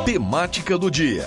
Temática do dia.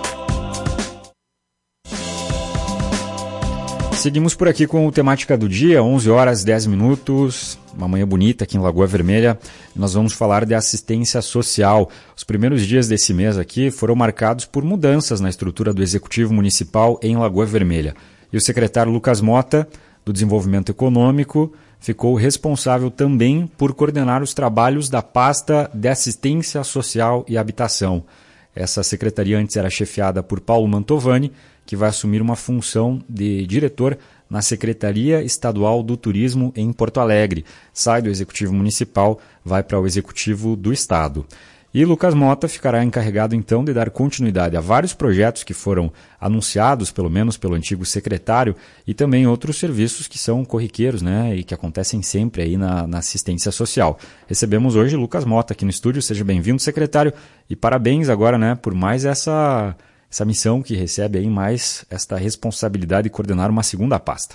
Seguimos por aqui com o Temática do Dia, 11 horas 10 minutos, uma manhã bonita aqui em Lagoa Vermelha. Nós vamos falar de assistência social. Os primeiros dias desse mês aqui foram marcados por mudanças na estrutura do Executivo Municipal em Lagoa Vermelha. E o secretário Lucas Mota, do Desenvolvimento Econômico, ficou responsável também por coordenar os trabalhos da pasta de Assistência Social e Habitação. Essa secretaria antes era chefiada por Paulo Mantovani, que vai assumir uma função de diretor na Secretaria Estadual do Turismo em Porto Alegre. Sai do Executivo Municipal, vai para o Executivo do Estado. E Lucas Mota ficará encarregado, então, de dar continuidade a vários projetos que foram anunciados, pelo menos pelo antigo secretário, e também outros serviços que são corriqueiros, né, e que acontecem sempre aí na assistência social. Recebemos hoje Lucas Mota aqui no estúdio. Seja bem-vindo, secretário, e parabéns agora, né, por mais essa missão que recebe aí, mais esta responsabilidade de coordenar uma segunda pasta.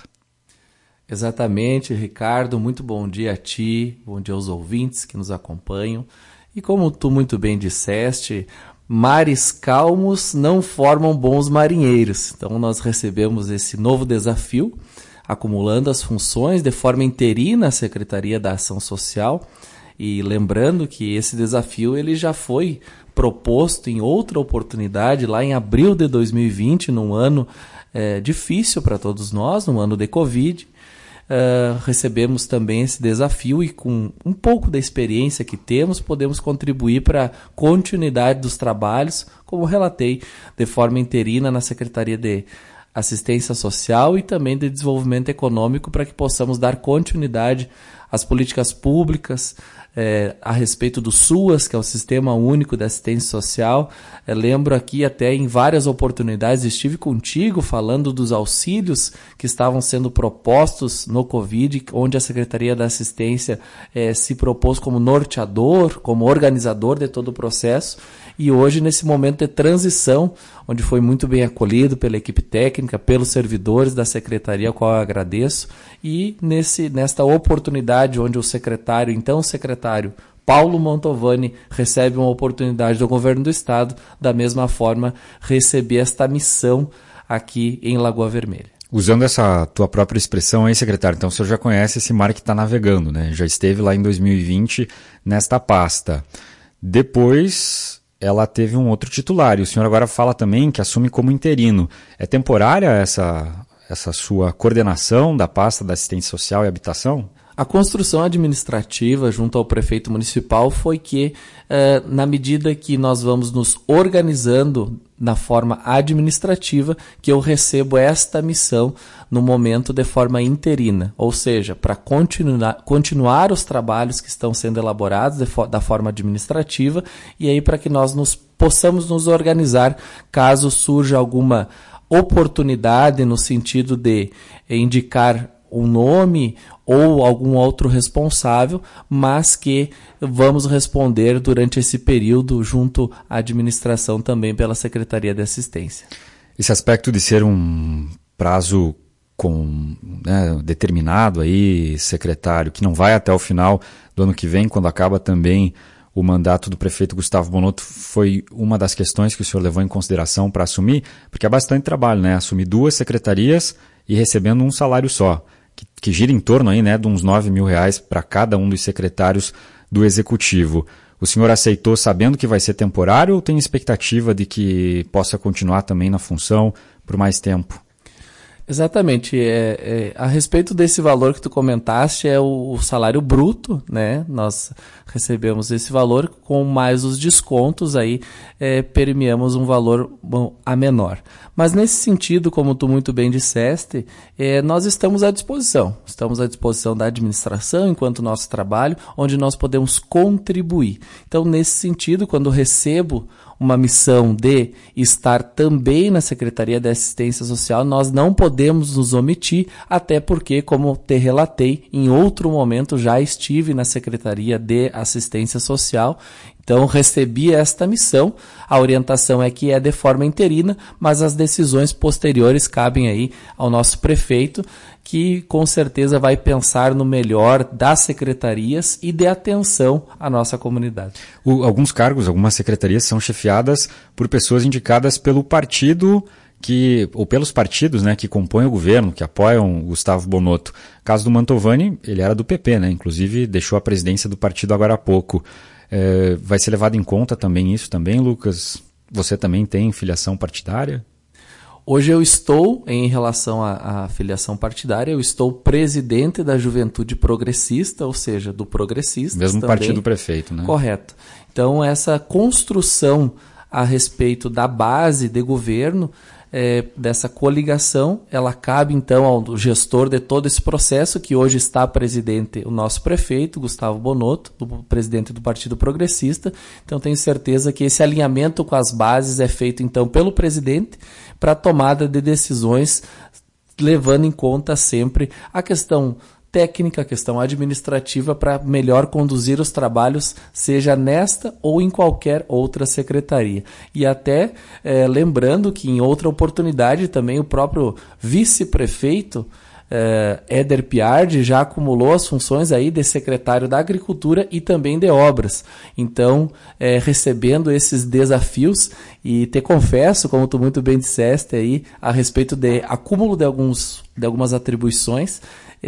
Exatamente, Ricardo. Muito bom dia a ti, bom dia aos ouvintes que nos acompanham. E como tu muito bem disseste, mares calmos não formam bons marinheiros. Então nós recebemos esse novo desafio, acumulando as funções de forma interina à Secretaria da Ação Social. E lembrando que esse desafio ele já foi proposto em outra oportunidade, lá em abril de 2020, num ano difícil para todos nós, num ano de Covid. Recebemos também esse desafio e com um pouco da experiência que temos, podemos contribuir para a continuidade dos trabalhos, como relatei, de forma interina na Secretaria de Assistência Social e também de Desenvolvimento Econômico, para que possamos dar continuidade às políticas públicas a respeito do SUAS, que é o Sistema Único de Assistência Social. Lembro aqui até em várias oportunidades, estive contigo falando dos auxílios que estavam sendo propostos no Covid, onde a Secretaria da Assistência se propôs como norteador, como organizador de todo o processo. E hoje, nesse momento de transição, onde foi muito bem acolhido pela equipe técnica, pelos servidores da Secretaria, ao qual eu agradeço, e nesta oportunidade onde o secretário Paulo Mantovani recebe uma oportunidade do Governo do Estado, da mesma forma receber esta missão aqui em Lagoa Vermelha. Usando essa tua própria expressão aí, secretário, então o senhor já conhece esse mar que está navegando, né? Já esteve lá em 2020 nesta pasta. Depois ela teve um outro titular, e o senhor agora fala também que assume como interino. É temporária essa sua coordenação da pasta da Assistência Social e Habitação? A construção administrativa junto ao prefeito municipal foi que, na medida que nós vamos nos organizando na forma administrativa, que eu recebo esta missão no momento de forma interina, ou seja, para continuar os trabalhos que estão sendo elaborados da forma administrativa, e aí para que nós possamos nos organizar caso surja alguma oportunidade no sentido de indicar um nome ou algum outro responsável, mas que vamos responder durante esse período junto à administração também pela Secretaria de Assistência. Esse aspecto de ser um prazo determinado aí, secretário, que não vai até o final do ano que vem, quando acaba também o mandato do prefeito Gustavo Bonotto, foi uma das questões que o senhor levou em consideração para assumir, porque é bastante trabalho, né? Assumir 2 secretarias e recebendo um salário só, que gira em torno aí, né, de uns R$9 mil para cada um dos secretários do Executivo. O senhor aceitou sabendo que vai ser temporário ou tem expectativa de que possa continuar também na função por mais tempo? Exatamente. A respeito desse valor que tu comentaste, é o salário bruto, né? Nós recebemos esse valor, com mais os descontos, aí permeamos um valor a menor. Mas nesse sentido, como tu muito bem disseste, nós estamos à disposição. Estamos à disposição da administração enquanto nosso trabalho, onde nós podemos contribuir. Então, nesse sentido, quando recebo uma missão de estar também na Secretaria de Assistência Social, nós não podemos nos omitir, até porque, como te relatei, em outro momento já estive na Secretaria de Assistência Social, então recebi esta missão. A orientação é que é de forma interina, mas as decisões posteriores cabem aí ao nosso prefeito, que com certeza vai pensar no melhor das secretarias e de atenção à nossa comunidade. Alguns cargos, algumas secretarias são chefiadas por pessoas indicadas pelo partido ou pelos partidos, né, que compõem o governo, que apoiam o Gustavo Bonotto. No caso do Mantovani, ele era do PP, né, inclusive deixou a presidência do partido agora há pouco. Vai ser levado em conta também isso também, Lucas? Você também tem filiação partidária? Hoje eu estou, em relação à filiação partidária, eu estou presidente da Juventude Progressista, ou seja, do Progressistas. Mesmo também. partido do prefeito, né? Correto. Então, essa construção a respeito da base de governo, dessa coligação, ela cabe então ao gestor de todo esse processo, que hoje está presidente o nosso prefeito, Gustavo Bonotto, o presidente do Partido Progressista. Então tenho certeza que esse alinhamento com as bases é feito então pelo presidente para a tomada de decisões, levando em conta sempre a questão técnica, a questão administrativa, para melhor conduzir os trabalhos, seja nesta ou em qualquer outra secretaria. E até lembrando que em outra oportunidade também o próprio vice-prefeito Éder Piardi já acumulou as funções aí de secretário da Agricultura e também de Obras. Então, recebendo esses desafios, e te confesso, como tu muito bem disseste aí, a respeito de acúmulo de algumas atribuições,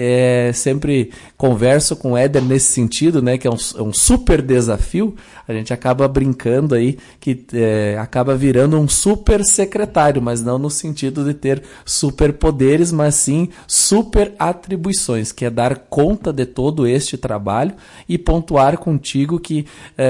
sempre converso com o Éder nesse sentido, né, que é um super desafio. A gente acaba brincando aí que acaba virando um super secretário, mas não no sentido de ter super poderes, mas sim super atribuições, que é dar conta de todo este trabalho e pontuar contigo que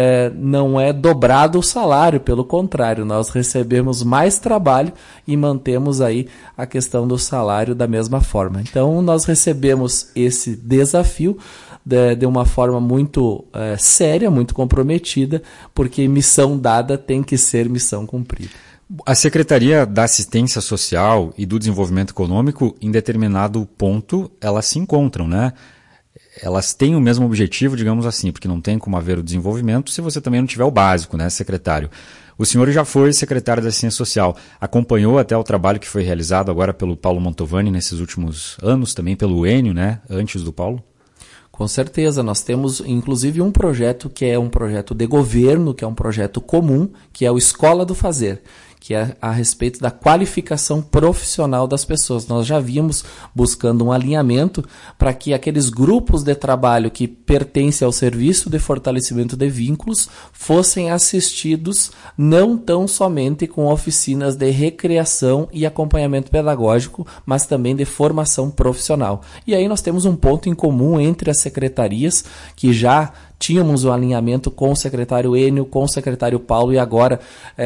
não é dobrado o salário, pelo contrário, nós recebemos mais trabalho e mantemos aí a questão do salário da mesma forma. Então nós recebemos esse desafio de uma forma muito séria, muito comprometida, porque missão dada tem que ser missão cumprida. A Secretaria da Assistência Social e do Desenvolvimento Econômico, em determinado ponto, elas se encontram, né? Elas têm o mesmo objetivo, digamos assim, porque não tem como haver o desenvolvimento se você também não tiver o básico, né, secretário? O senhor já foi secretário da Assistência Social, acompanhou até o trabalho que foi realizado agora pelo Paulo Mantovani nesses últimos anos, também pelo Enio, né, antes do Paulo? Com certeza, nós temos inclusive um projeto que é um projeto de governo, que é um projeto comum, que é o Escola do Fazer, que é a respeito da qualificação profissional das pessoas. Nós já vimos buscando um alinhamento para que aqueles grupos de trabalho que pertencem ao Serviço de Fortalecimento de Vínculos fossem assistidos não tão somente com oficinas de recreação e acompanhamento pedagógico, mas também de formação profissional. E aí nós temos um ponto em comum entre as secretarias, que já tínhamos um alinhamento com o secretário Enio, com o secretário Paulo, e agora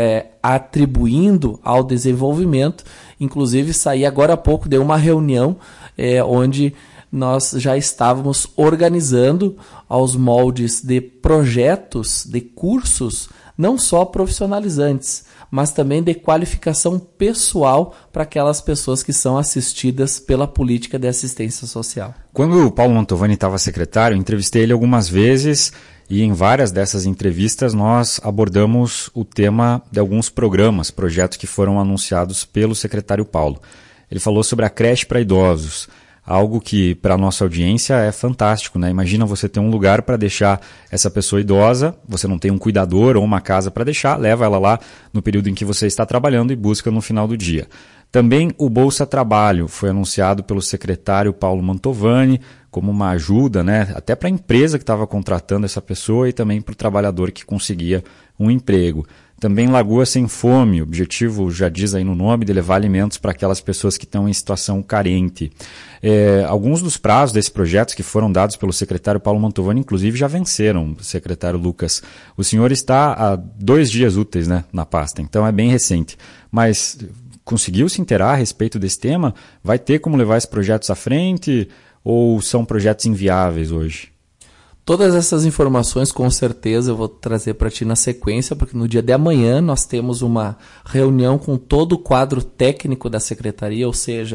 atribuindo ao desenvolvimento. Inclusive, saí agora há pouco de uma reunião onde nós já estávamos organizando aos moldes de projetos, de cursos, não só profissionalizantes, mas também de qualificação pessoal para aquelas pessoas que são assistidas pela política de assistência social. Quando o Paulo Mantovani estava secretário, eu entrevistei ele algumas vezes e em várias dessas entrevistas nós abordamos o tema de alguns projetos que foram anunciados pelo secretário Paulo. Ele falou sobre a creche para idosos, algo que para a nossa audiência é fantástico, né? Imagina você ter um lugar para deixar essa pessoa idosa, você não tem um cuidador ou uma casa para deixar, leva ela lá no período em que você está trabalhando e busca no final do dia. Também o Bolsa Trabalho foi anunciado pelo secretário Paulo Mantovani como uma ajuda, né? Até para a empresa que estava contratando essa pessoa e também para o trabalhador que conseguia um emprego. Também Lagoa Sem Fome, o objetivo já diz aí no nome, de levar alimentos para aquelas pessoas que estão em situação carente. Alguns dos prazos desses projetos que foram dados pelo secretário Paulo Mantovani, inclusive, já venceram, secretário Lucas. O senhor está há 2 dias úteis, né, na pasta, então é bem recente. Mas conseguiu se inteirar a respeito desse tema? Vai ter como levar esses projetos à frente ou são projetos inviáveis hoje? Todas essas informações, com certeza, eu vou trazer para ti na sequência, porque no dia de amanhã nós temos uma reunião com todo o quadro técnico da secretaria, ou seja,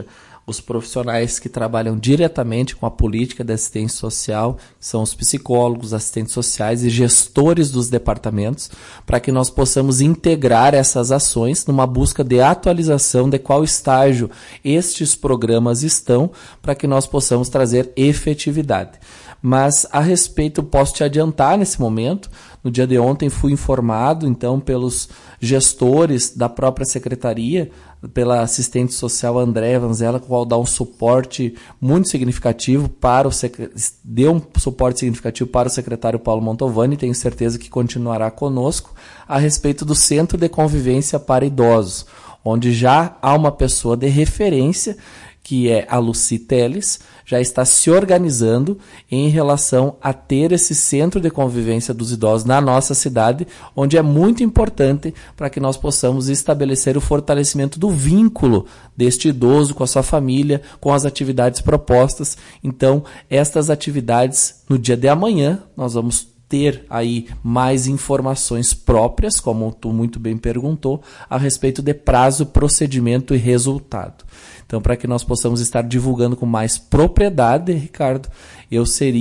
os profissionais que trabalham diretamente com a política de assistência social, são os psicólogos, assistentes sociais e gestores dos departamentos, para que nós possamos integrar essas ações numa busca de atualização de qual estágio estes programas estão, para que nós possamos trazer efetividade. Mas a respeito, posso te adiantar nesse momento, no dia de ontem fui informado então pelos gestores da própria secretaria, pela assistente social Andréa Vanzella, qual dá um suporte muito significativo deu um suporte significativo para o secretário Paulo Mantovani, tenho certeza que continuará conosco, a respeito do Centro de Convivência para Idosos, onde já há uma pessoa de referência, que é a Lucy Teles, já está se organizando em relação a ter esse centro de convivência dos idosos na nossa cidade, onde é muito importante para que nós possamos estabelecer o fortalecimento do vínculo deste idoso com a sua família, com as atividades propostas. Então, estas atividades, no dia de amanhã, nós vamos ter aí mais informações próprias, como tu muito bem perguntou, a respeito de prazo, procedimento e resultado. Então, para que nós possamos estar divulgando com mais propriedade, Ricardo, eu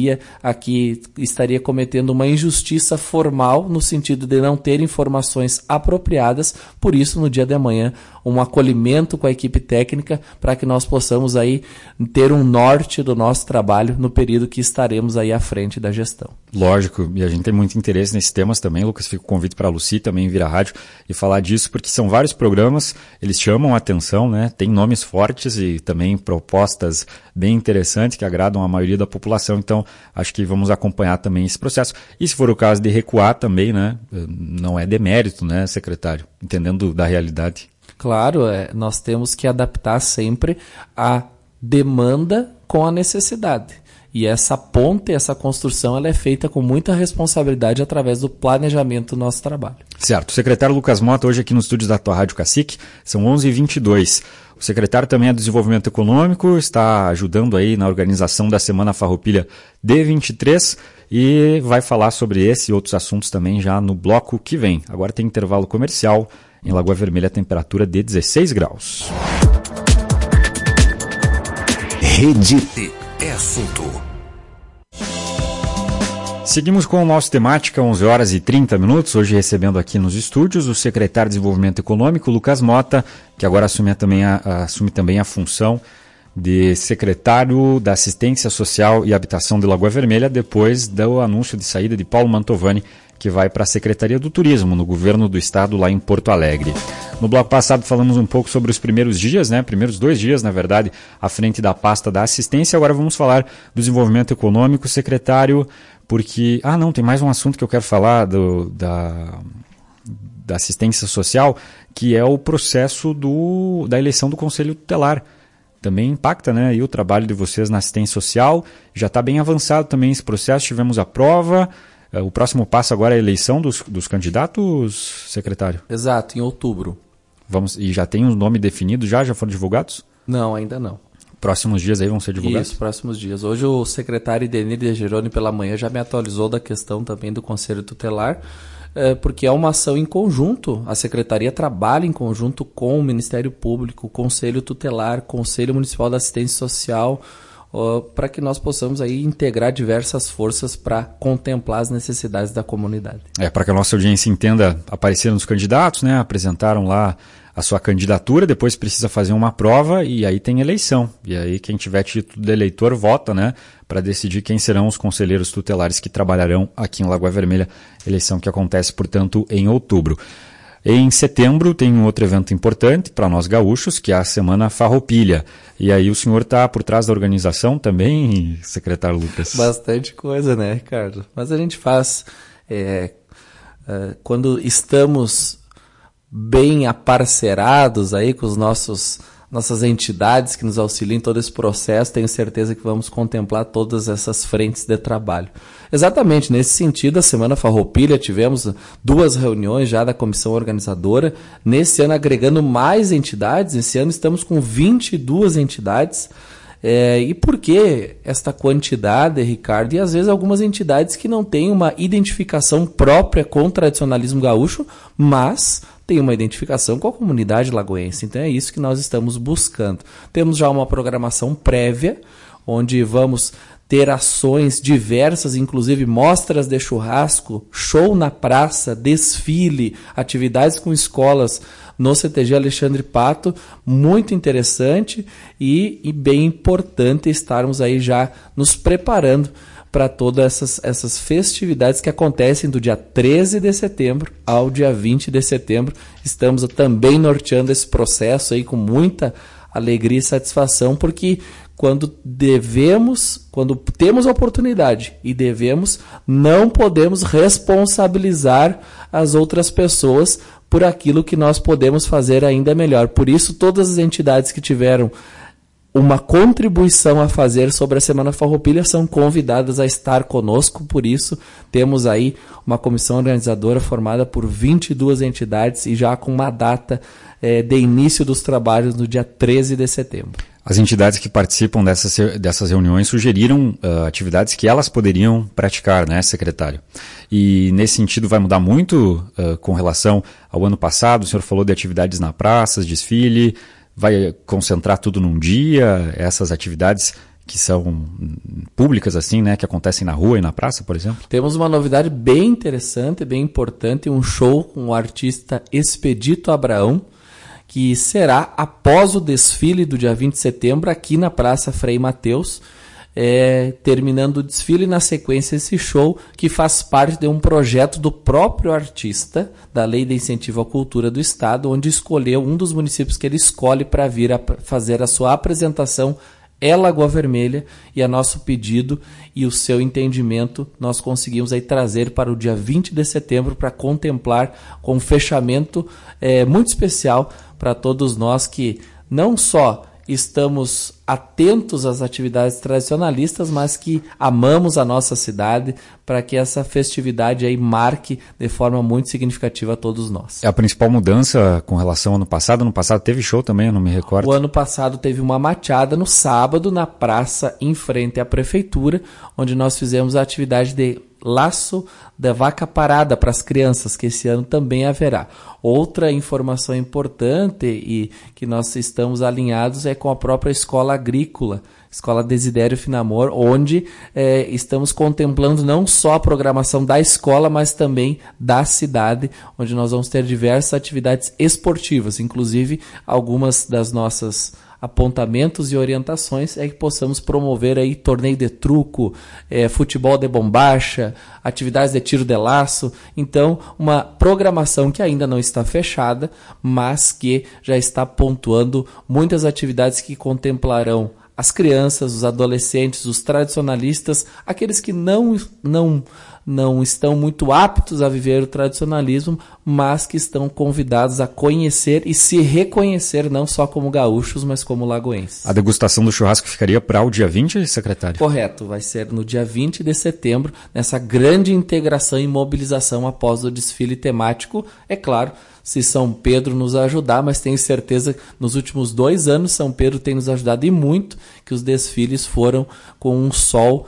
estaria cometendo uma injustiça formal no sentido de não ter informações apropriadas, por isso, no dia de amanhã, um acolhimento com a equipe técnica para que nós possamos aí ter um norte do nosso trabalho no período que estaremos aí à frente da gestão. Lógico, e a gente tem muito interesse nesses temas também, Lucas, fica o convite para a Lucy também vir à rádio e falar disso, porque são vários programas, eles chamam a atenção, né? Tem nomes fortes e também propostas bem interessantes que agradam a maioria da população, então acho que vamos acompanhar também esse processo. E se for o caso de recuar também, né? Não é demérito, né, secretário? Entendendo da realidade. Claro, nós temos que adaptar sempre a demanda com a necessidade. E essa ponte, essa construção, ela é feita com muita responsabilidade através do planejamento do nosso trabalho. Certo. O secretário Lucas Mota, hoje aqui nos estúdios da tua Rádio Cacique, são 11h22. O secretário também é do Desenvolvimento Econômico, está ajudando aí na organização da Semana Farroupilha D23 e vai falar sobre esse e outros assuntos também já no bloco que vem. Agora tem intervalo comercial. Em Lagoa Vermelha, a temperatura de 16 graus. Rede é assunto. Seguimos com o nosso temática, 11h30. Hoje recebendo aqui nos estúdios o secretário de Desenvolvimento Econômico, Lucas Mota, que agora assume também a função de secretário da Assistência Social e Habitação de Lagoa Vermelha, depois do anúncio de saída de Paulo Mantovani, que vai para a Secretaria do Turismo, no governo do estado, lá em Porto Alegre. No bloco passado falamos um pouco sobre os primeiros dias, primeiros 2 dias, na verdade, à frente da pasta da assistência. Agora vamos falar do desenvolvimento econômico, secretário, porque... tem mais um assunto que eu quero falar da assistência social, que é o processo da eleição do Conselho Tutelar. Também impacta, e o trabalho de vocês na assistência social. Já está bem avançado também esse processo, tivemos a prova. O próximo passo agora é a eleição dos candidatos, secretário? Exato, em outubro. E já tem um nome definido, já foram divulgados? Não, ainda não. Próximos dias aí vão ser divulgados? Isso, próximos dias. Hoje o secretário Idenir de Geroni pela manhã já me atualizou da questão também do Conselho Tutelar, porque é uma ação em conjunto, a Secretaria trabalha em conjunto com o Ministério Público, o Conselho Tutelar, Conselho Municipal da Assistência Social, para que nós possamos aí integrar diversas forças para contemplar as necessidades da comunidade. Para que a nossa audiência entenda, apareceram os candidatos, apresentaram lá a sua candidatura, depois precisa fazer uma prova e aí tem eleição. E aí quem tiver título de eleitor vota, para decidir quem serão os conselheiros tutelares que trabalharão aqui em Lagoa Vermelha, eleição que acontece, portanto, em outubro. Em setembro tem um outro evento importante para nós gaúchos, que é a Semana Farroupilha. E aí o senhor está por trás da organização também, secretário Lucas? Bastante coisa, Ricardo? Mas a gente faz, quando estamos bem aparcerados aí com os nossas entidades que nos auxiliam em todo esse processo, tenho certeza que vamos contemplar todas essas frentes de trabalho. Exatamente, nesse sentido, a Semana Farroupilha, tivemos 2 reuniões já da comissão organizadora, nesse ano agregando mais entidades, esse ano estamos com 22 entidades, E por que esta quantidade, Ricardo? E às vezes algumas entidades que não têm uma identificação própria com o tradicionalismo gaúcho, mas tem uma identificação com a comunidade lagoense. Então é isso que nós estamos buscando. Temos já uma programação prévia, onde vamos ter ações diversas, inclusive mostras de churrasco, show na praça, desfile, atividades com escolas no CTG Alexandre Pato, muito interessante e bem importante estarmos aí já nos preparando para todas essas festividades que acontecem do dia 13 de setembro ao dia 20 de setembro. Estamos também norteando esse processo aí com muita alegria e satisfação, porque quando temos a oportunidade e devemos, não podemos responsabilizar as outras pessoas por aquilo que nós podemos fazer ainda melhor. Por isso, todas as entidades que tiveram uma contribuição a fazer sobre a Semana Farroupilha são convidadas a estar conosco. Por isso, temos aí uma comissão organizadora formada por 22 entidades e já com uma data de início dos trabalhos no dia 13 de setembro. As entidades que participam dessas reuniões sugeriram atividades que elas poderiam praticar, né, secretário? E nesse sentido vai mudar muito com relação ao ano passado? O senhor falou de atividades na praça, desfile, vai concentrar tudo num dia, essas atividades que são públicas assim, né, que acontecem na rua e na praça, por exemplo? Temos uma novidade bem interessante, bem importante, um show com o artista Expedito Abraão, que será após o desfile do dia 20 de setembro aqui na Praça Frei Mateus, terminando o desfile, na sequência esse show que faz parte de um projeto do próprio artista, da Lei de Incentivo à Cultura do Estado, onde escolheu um dos municípios que ele escolhe para vir a fazer a sua apresentação Lagoa Vermelha, e a nosso pedido e o seu entendimento nós conseguimos aí trazer para o dia 20 de setembro para contemplar com um fechamento muito especial para todos nós que não só estamos atentos às atividades tradicionalistas, mas que amamos a nossa cidade, para que essa festividade aí marque de forma muito significativa a todos nós. É a principal mudança com relação ao ano passado? Ano passado teve show também, eu não me recordo. O ano passado teve uma mateada no sábado na praça em frente à prefeitura, onde nós fizemos a atividade de laço da vaca parada para as crianças, que esse ano também haverá. Outra informação importante e que nós estamos alinhados é com a própria escola agrícola, Escola Desidério Finamor, onde estamos contemplando não só a programação da escola, mas também da cidade, onde nós vamos ter diversas atividades esportivas, inclusive algumas das nossas apontamentos e orientações é que possamos promover aí torneio de truco, futebol de bombacha, atividades de tiro de laço. Então, uma programação que ainda não está fechada, mas que já está pontuando muitas atividades que contemplarão as crianças, os adolescentes, os tradicionalistas, aqueles que não estão muito aptos a viver o tradicionalismo, mas que estão convidados a conhecer e se reconhecer não só como gaúchos, mas como lagoenses. A degustação do churrasco ficaria para o dia 20, secretário? Correto, vai ser no dia 20 de setembro, nessa grande integração e mobilização após o desfile temático. É claro, se São Pedro nos ajudar, mas tenho certeza que nos últimos 2 anos São Pedro tem nos ajudado e muito, que os desfiles foram com um sol,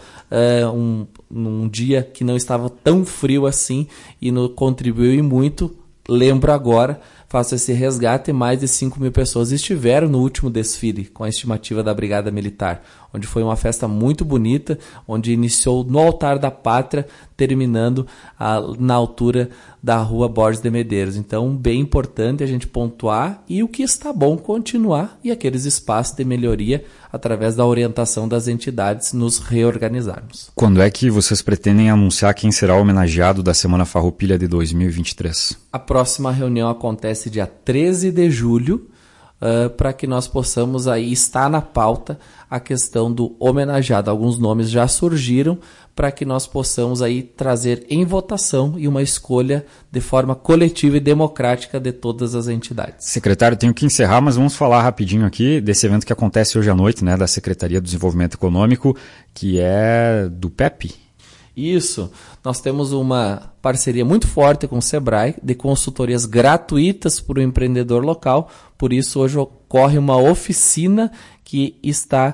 num dia que não estava tão frio assim, e contribuiu e muito. Lembro agora, faço esse resgate, mais de 5.000 pessoas estiveram no último desfile, com a estimativa da Brigada Militar, onde foi uma festa muito bonita, onde iniciou no Altar da Pátria, terminando na altura da Rua Borges de Medeiros. Então, bem importante a gente pontuar e o que está bom continuar, e aqueles espaços de melhoria através da orientação das entidades nos reorganizarmos. Quando é que vocês pretendem anunciar quem será o homenageado da Semana Farroupilha de 2023? A próxima reunião acontece dia 13 de julho, para que nós possamos aí estar na pauta a questão do homenageado. Alguns nomes já surgiram para que nós possamos aí trazer em votação e uma escolha de forma coletiva e democrática de todas as entidades. Secretário, tenho que encerrar, mas vamos falar rapidinho aqui desse evento que acontece hoje à noite, né, da Secretaria do Desenvolvimento Econômico, que é do PEP. Isso, nós temos uma parceria muito forte com o Sebrae, de consultorias gratuitas para o empreendedor local, por isso hoje ocorre uma oficina que está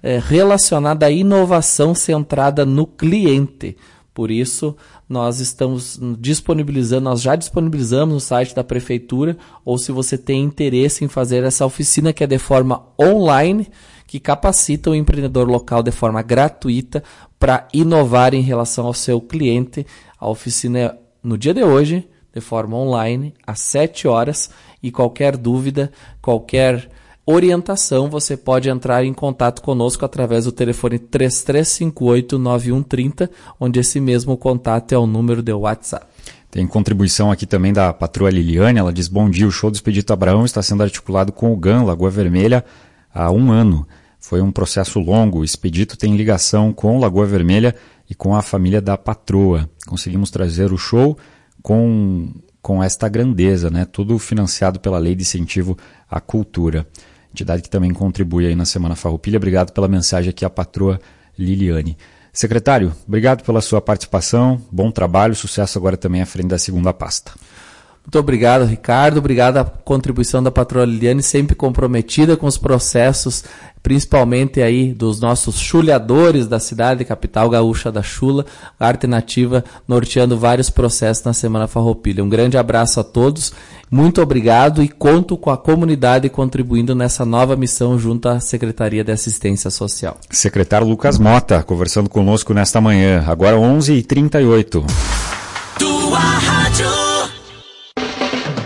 relacionada à inovação centrada no cliente. Por isso, nós estamos disponibilizando, nós já disponibilizamos no site da Prefeitura, ou se você tem interesse em fazer essa oficina que é de forma online, que capacita o empreendedor local de forma gratuita para inovar em relação ao seu cliente. A oficina é no dia de hoje, de forma online, às 7 horas, e qualquer dúvida, qualquer orientação, você pode entrar em contato conosco através do telefone 3358-9130, onde esse mesmo contato é o número de WhatsApp. Tem contribuição aqui também da patroa Liliane, ela diz: bom dia, o show do Expedito Abraão está sendo articulado com o GAN, Lagoa Vermelha, há 1 ano. Foi um processo longo, o Expedito tem ligação com Lagoa Vermelha e com a família da patroa. Conseguimos trazer o show com esta grandeza, né? Tudo financiado pela Lei de Incentivo à Cultura. Entidade que também contribui aí na Semana Farroupilha. Obrigado pela mensagem aqui, a patroa Liliane. Secretário, obrigado pela sua participação, bom trabalho, sucesso agora também à frente da segunda pasta. Muito obrigado, Ricardo. Obrigado à contribuição da patroa Liliane, sempre comprometida com os processos, principalmente aí dos nossos chulhadores da cidade, capital gaúcha da chula, arte nativa, norteando vários processos na Semana Farroupilha. Um grande abraço a todos, muito obrigado e conto com a comunidade contribuindo nessa nova missão junto à Secretaria de Assistência Social. Secretário Lucas Mota, conversando conosco nesta manhã, agora 11h38. Tua rádio.